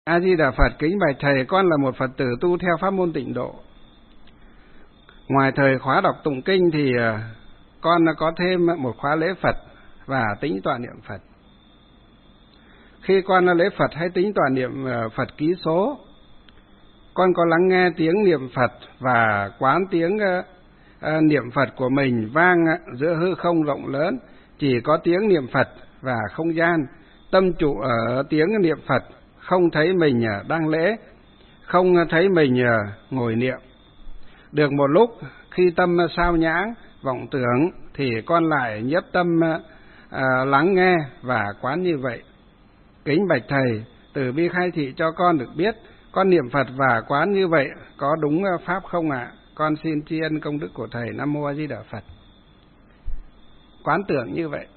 A Di Đà Phật. Kính bạch thầy, con là một Phật tử tu theo pháp môn Tịnh Độ. Ngoài thời khóa đọc tụng kinh thì con có thêm một khóa lễ Phật và tính tọa niệm Phật. Khi con lễ Phật hay tính tọa niệm Phật ký số, con có lắng nghe tiếng niệm Phật và quán tiếng niệm Phật của mình vang giữa hư không rộng lớn, chỉ có tiếng niệm Phật và không gian. Tâm trụ ở tiếng niệm Phật, không thấy mình đang lễ, không thấy mình ngồi niệm. Được một lúc, khi tâm sao nhãng, vọng tưởng, thì con lại nhiếp tâm lắng nghe và quán như vậy. Kính bạch thầy, từ bi khai thị cho con được biết, con niệm Phật và quán như vậy có đúng pháp không ạ? Con xin tri ân công đức của thầy. Nam mô A Di Đà Phật. Quán tưởng như vậy,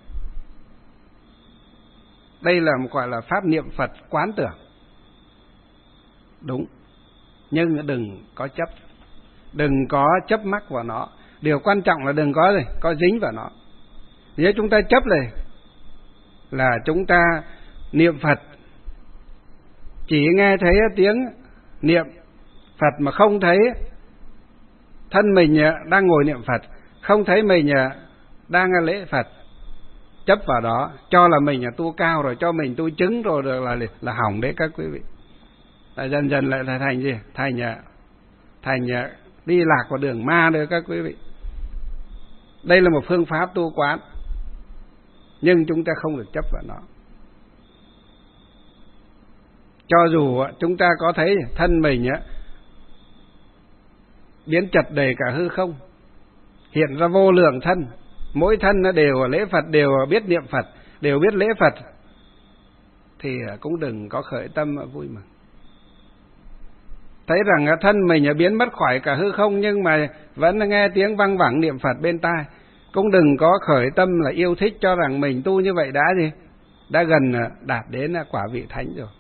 đây là một gọi là pháp niệm Phật quán tưởng. Đúng, nhưng đừng có chấp, đừng có chấp mắc vào nó. Điều quan trọng là đừng có dính vào nó. Nếu chúng ta chấp này là chúng ta niệm Phật, chỉ nghe thấy tiếng niệm Phật mà không thấy thân mình đang ngồi niệm Phật, không thấy mình đang lễ Phật, chấp vào đó, cho là mình tu cao rồi, cho mình tu chứng rồi là hỏng đấy các quý vị. Lại dần dần lại thành gì? Thành đi lạc vào đường ma đấy các quý vị. Đây là một phương pháp tu quán, nhưng chúng ta không được chấp vào nó. Cho dù chúng ta có thấy thân mình biến chật đầy cả hư không, hiện ra vô lượng thân, mỗi thân nó đều lễ Phật, đều biết niệm Phật, đều biết lễ Phật, thì cũng đừng có khởi tâm vui mừng. Thấy rằng thân mình biến mất khỏi cả hư không, nhưng mà vẫn nghe tiếng văng vẳng niệm Phật bên tai, cũng đừng có khởi tâm là yêu thích, cho rằng mình tu như vậy đã gần đạt đến quả vị thánh rồi.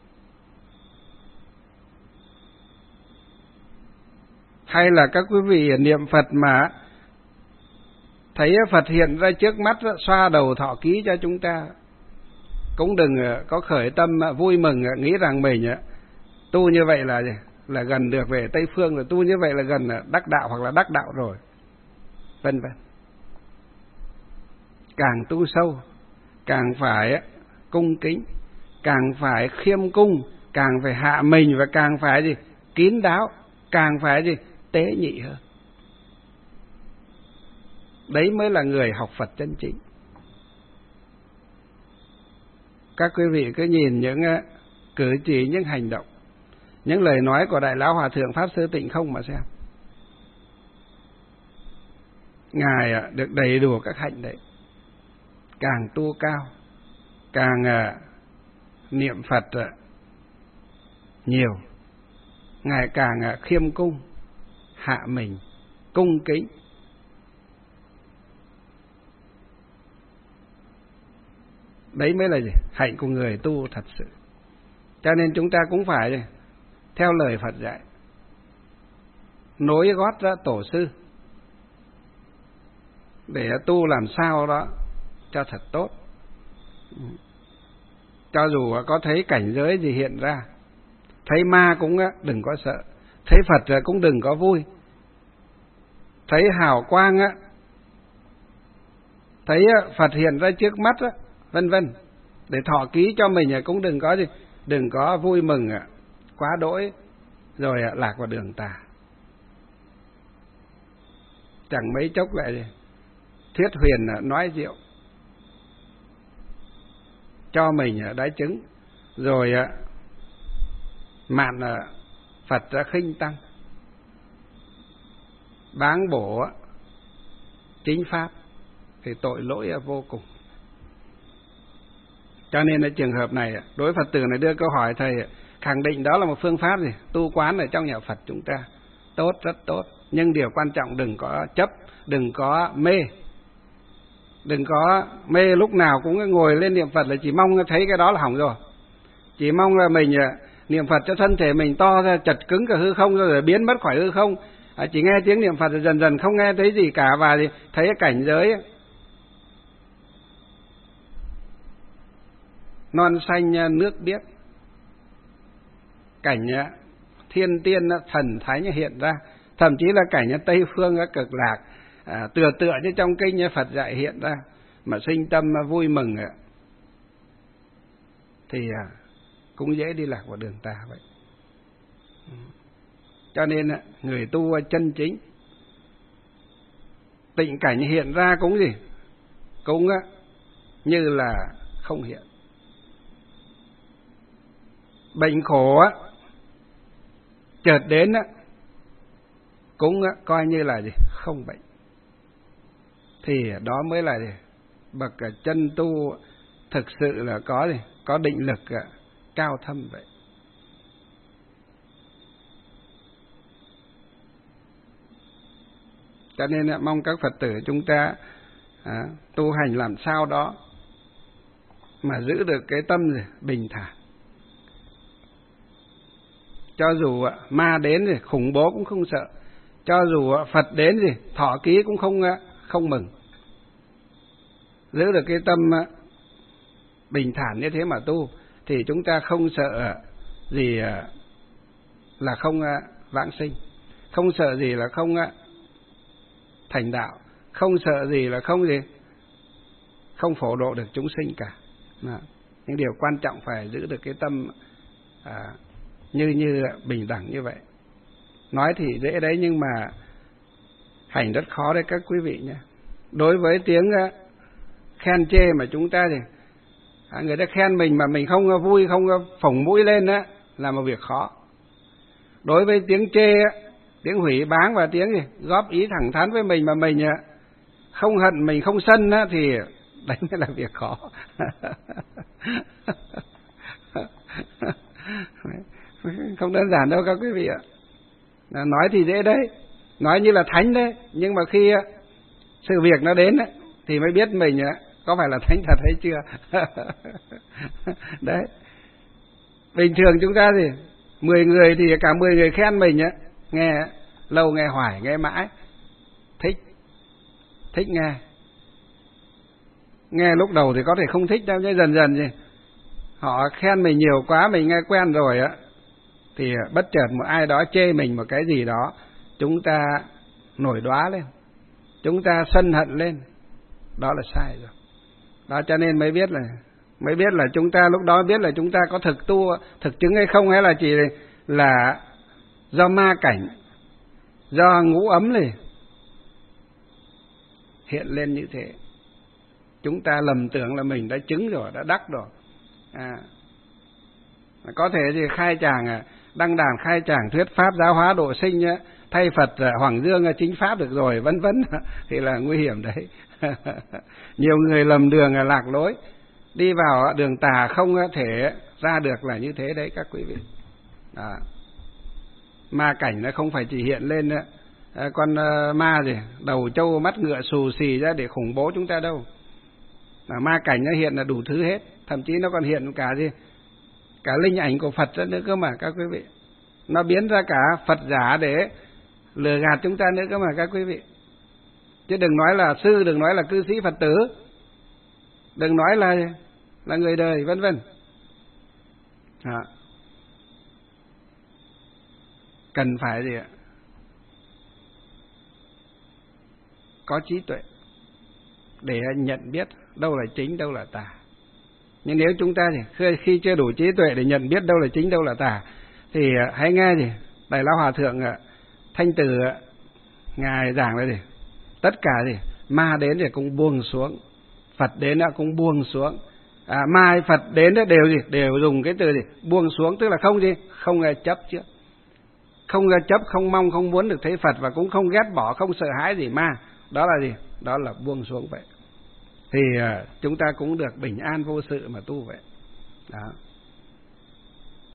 Hay là các quý vị niệm Phật mà thấy Phật hiện ra trước mắt, xoa đầu thọ ký cho chúng ta, cũng đừng có khởi tâm vui mừng, nghĩ rằng mình tu như vậy là gần được về Tây Phương rồi, tu như vậy là gần đắc đạo hoặc là đắc đạo rồi, vân vân. Càng tu sâu, càng phải cung kính, càng phải khiêm cung, càng phải hạ mình, và càng phải kín đáo, càng phải tế nhị hơn. Đấy mới là người học Phật chân chính. Các quý vị cứ nhìn những cử chỉ, những hành động, những lời nói của Đại Lão Hòa Thượng Pháp Sư Tịnh Không mà xem. Ngài được đầy đủ các hạnh đấy. Càng tu cao, càng niệm Phật nhiều, Ngài càng khiêm cung, hạ mình, cung kính. Đấy mới là hạnh của người tu thật sự. Cho nên chúng ta cũng phải theo lời Phật dạy, nối gót ra tổ sư, để tu làm sao đó cho thật tốt. Cho dù có thấy cảnh giới gì hiện ra, thấy ma cũng đừng có sợ, thấy Phật cũng đừng có vui, thấy hào quang thấy Phật hiện ra trước mắt vân vân, để thọ ký cho mình cũng đừng có vui mừng quá đỗi rồi lạc vào đường tà. Chẳng mấy chốc lại thuyết huyền nói diệu cho mình đái chứng, rồi mạn Phật ra khinh tăng, báng bổ chính pháp, thì tội lỗi vô cùng. Cho nên là trường hợp này, đối Phật tử này đưa câu hỏi thầy, khẳng định đó là một phương pháp tu quán ở trong nhà Phật chúng ta tốt, rất tốt. Nhưng điều quan trọng đừng có chấp, đừng có mê. Đừng có mê lúc nào cũng ngồi lên niệm Phật là chỉ mong thấy cái đó là hỏng rồi. Chỉ mong là mình niệm Phật cho thân thể mình to ra, chật cứng cả hư không rồi biến mất khỏi hư không. Chỉ nghe tiếng niệm Phật rồi dần dần không nghe thấy gì cả, và thấy cái cảnh giới non xanh nước biếc, cảnh thiên tiên thần thánh hiện ra, thậm chí là cảnh Tây phương cực lạc tựa như trong kinh Phật dạy hiện ra, mà sinh tâm vui mừng thì cũng dễ đi lạc vào đường tà vậy. Cho nên người tu chân chính, tịnh cảnh hiện ra cũng gì? Cũng như là không hiện. Bệnh khổ chợt đến cũng coi như là gì? Không bệnh. Thì đó mới là gì? Bậc chân tu thực sự là có gì? Có định lực cao thâm vậy. Cho nên mong các Phật tử chúng ta tu hành làm sao đó mà giữ được cái tâm bình thản. Cho dù ma đến thì khủng bố cũng không sợ, cho dù Phật đến thì thọ ký cũng không mừng. Giữ được cái tâm bình thản như thế mà tu thì chúng ta không sợ gì là không vãng sinh, không sợ gì là không thành đạo, không sợ gì là không phổ độ được chúng sinh cả. Những điều quan trọng phải giữ được cái tâm như bình đẳng như vậy. Nói thì dễ đấy, nhưng mà hành rất khó đấy các quý vị nhé. Đối với tiếng khen chê mà chúng ta thì người ta khen mình mà mình không vui, không phồng mũi lên là một việc khó. Đối với tiếng chê, tiếng hủy báng và tiếng góp ý thẳng thắn với mình mà mình không hận, mình không sân thì đấy mới là việc khó. Không đơn giản đâu các quý vị ạ. Nói thì dễ đấy, nói như là thánh đấy, nhưng mà khi sự việc nó đến thì mới biết mình có phải là thánh thật hay chưa. Đấy. Bình thường chúng ta thì 10 người thì cả 10 người khen mình nghe lâu, nghe hoài, nghe mãi, thích nghe. Nghe lúc đầu thì có thể không thích đâu, nhưng dần dần thì họ khen mình nhiều quá, mình nghe quen rồi thì bất chợt một ai đó chê mình một cái gì đó, chúng ta nổi đoá lên, chúng ta sân hận lên, đó là sai rồi. Đó, cho nên mới biết là chúng ta lúc đó biết là chúng ta có thực tu, thực chứng hay không, hay là chỉ là do ma cảnh, do ngũ ấm này hiện lên như thế. Chúng ta lầm tưởng là mình đã chứng rồi, đã đắc rồi. Có thể thì khai tràng, đăng đàn khai tràng thuyết pháp giáo hóa độ sinh, thay Phật Hoàng Dương chính pháp được rồi, vân vân, thì là nguy hiểm đấy. Nhiều người lầm đường lạc lối, đi vào đường tà không thể ra được là như thế đấy các quý vị. Ma cảnh nó không phải chỉ hiện lên con ma gì đầu trâu mắt ngựa xù xì ra để khủng bố chúng ta đâu. Ma cảnh nó hiện là đủ thứ hết, thậm chí nó còn hiện cả linh ảnh của Phật nữa cơ mà các quý vị. Nó biến ra cả Phật giả để lừa gạt chúng ta nữa cơ mà các quý vị. Chứ đừng nói là sư, đừng nói là cư sĩ Phật tử, đừng nói là người đời, vân vân. Cần phải gì ạ? Có trí tuệ để nhận biết đâu là chính, đâu là tà. Nhưng nếu chúng ta thì khi chưa đủ trí tuệ để nhận biết đâu là chính, đâu là tà, thì hãy nghe Đại Lão Hòa Thượng Thanh Từ ngài giảng là tất cả ma đến thì cũng buông xuống, Phật đến cũng buông xuống. Ma Phật đến đều dùng cái từ buông xuống, tức là không chấp trước, không chấp, không mong, không muốn được thấy Phật, và cũng không ghét bỏ, không sợ hãi gì ma. Đó là đó là buông xuống vậy. Thì chúng ta cũng được bình an vô sự mà tu vậy. Đó.